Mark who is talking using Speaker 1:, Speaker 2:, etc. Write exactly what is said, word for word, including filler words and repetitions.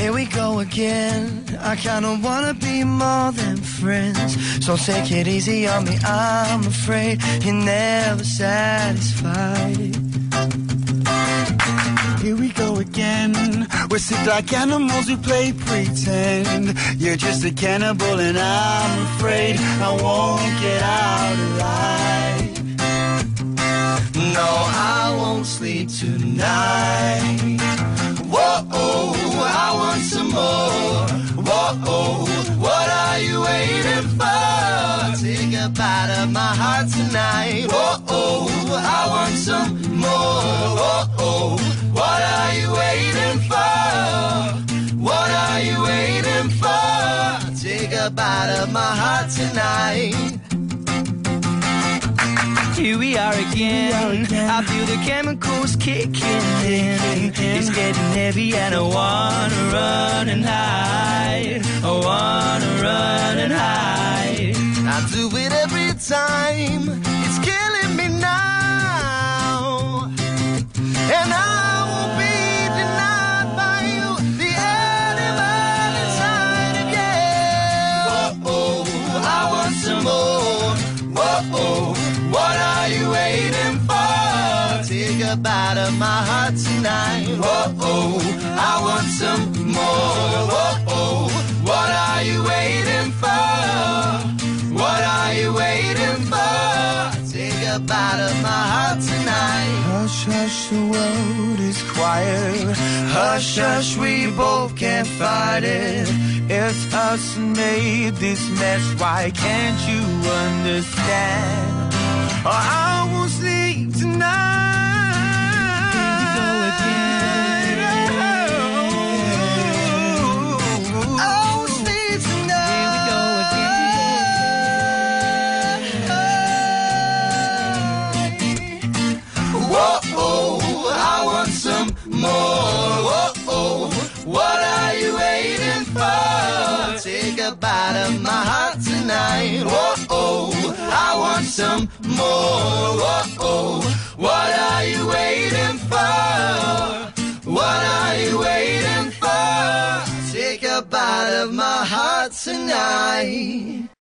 Speaker 1: Here we go again. I kinda wanna be more than friends, so take it easy on me. I'm afraid you're never satisfied.
Speaker 2: Here we go again. We're sick like animals who play pretend. You're just a cannibal and I'm afraid I won't get out alive.
Speaker 1: No, I won't sleep tonight. Whoa, I want some more. Whoa, what are you waiting for? Take a bite of my heart tonight. Whoa, I want some more. Whoa, what are you waiting for? What are you waiting for? Take a bite of my heart tonight. Here we are again. I feel the chemicals kicking in. It's getting heavy and I wanna run and hide. I wanna run and hide. I do it every time. It's killing me now. And I won't be denied by you. The animal inside again. Whoa, I want some more. Whoa, what are you waiting for? Take a bite of my heart tonight. Whoa, I want some more. Whoa, what are you waiting for? What are you waiting for? Take a bite of my heart tonight. Hush, hush, the world is quiet. Hush, hush, we both can't fight it. It's us who made this mess. Why can't you understand? Or I won't sleep tonight. Here we go again. I won't sleep tonight. Here we go again. Whoa, I want some more. Whoa, what are you waiting for? Take a bite of my heart tonight. Whoa, I want some more. Whoa, what are you waiting for? What are you waiting for? Take a bite of my heart tonight.